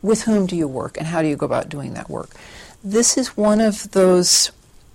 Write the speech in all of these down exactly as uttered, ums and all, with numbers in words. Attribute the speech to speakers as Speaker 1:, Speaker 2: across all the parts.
Speaker 1: with whom do you work and how do you go about doing that work? This is one of those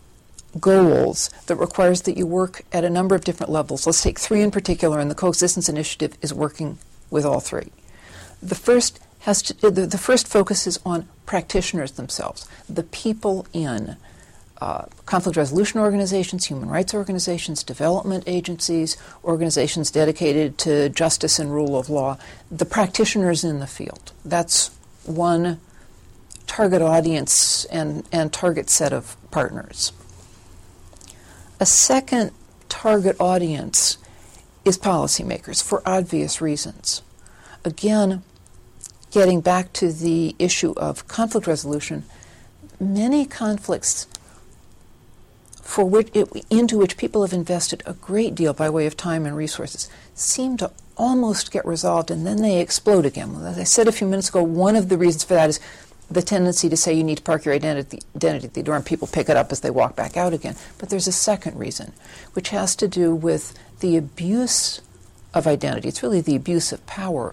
Speaker 1: goals that requires that you work at a number of different levels. Let's take three in particular, and the Coexistence Initiative is working with all three. The first has to, the, the first focuses on practitioners themselves, the people in uh, conflict resolution organizations, human rights organizations, development agencies, organizations dedicated to justice and rule of law, the practitioners in the field. That's one target audience and, and target set of partners. A second target audience is policymakers for obvious reasons. Again, getting back to the issue of conflict resolution, many conflicts for which it, into which people have invested a great deal by way of time and resources seem to almost get resolved and then they explode again. As I said a few minutes ago, one of the reasons for that is the tendency to say you need to park your identity, identity at the door and people pick it up as they walk back out again. But there's a second reason, which has to do with the abuse of identity. It's really the abuse of power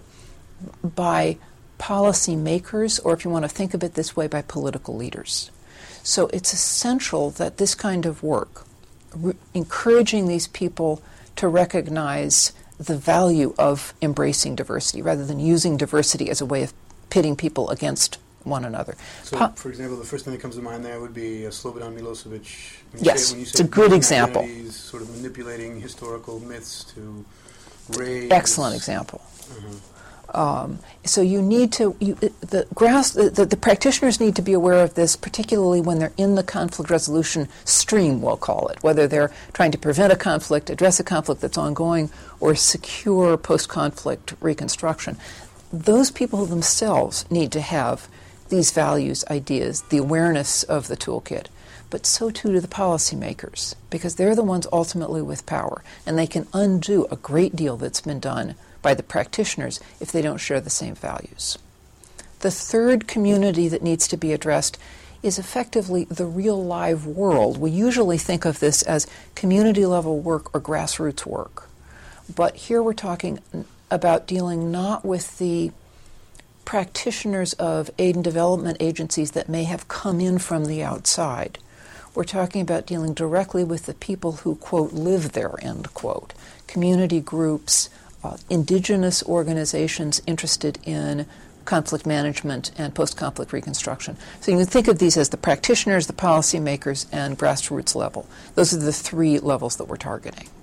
Speaker 1: by policy makers, or if you want to think of it this way, by political leaders. So it's essential that this kind of work, re- encouraging these people to recognize the value of embracing diversity rather than using diversity as a way of pitting people against one another.
Speaker 2: So,
Speaker 1: po-
Speaker 2: for example, the first thing that comes to mind there would be uh, Slobodan Milosevic. When you
Speaker 1: yes,
Speaker 2: say, when you say
Speaker 1: it's a good example.
Speaker 2: He's sort of manipulating historical myths to raise...
Speaker 1: Excellent example.
Speaker 2: Uh-huh.
Speaker 1: Um, so you need to, you, the, grass, the, the, the practitioners need to be aware of this, particularly when they're in the conflict resolution stream, we'll call it, whether they're trying to prevent a conflict, address a conflict that's ongoing, or secure post-conflict reconstruction. Those people themselves need to have these values, ideas, the awareness of the toolkit. But so too do the policymakers, because they're the ones ultimately with power, and they can undo a great deal that's been done by the practitioners if they don't share the same values. The third community that needs to be addressed is effectively the real live world. We usually think of this as community-level work or grassroots work. But here we're talking about dealing not with the practitioners of aid and development agencies that may have come in from the outside. We're talking about dealing directly with the people who, quote, live there, end quote. Community groups, uh, indigenous organizations interested in conflict management and post-conflict reconstruction. So you can think of these as the practitioners, the policymakers, and grassroots level. Those are the three levels that we're targeting.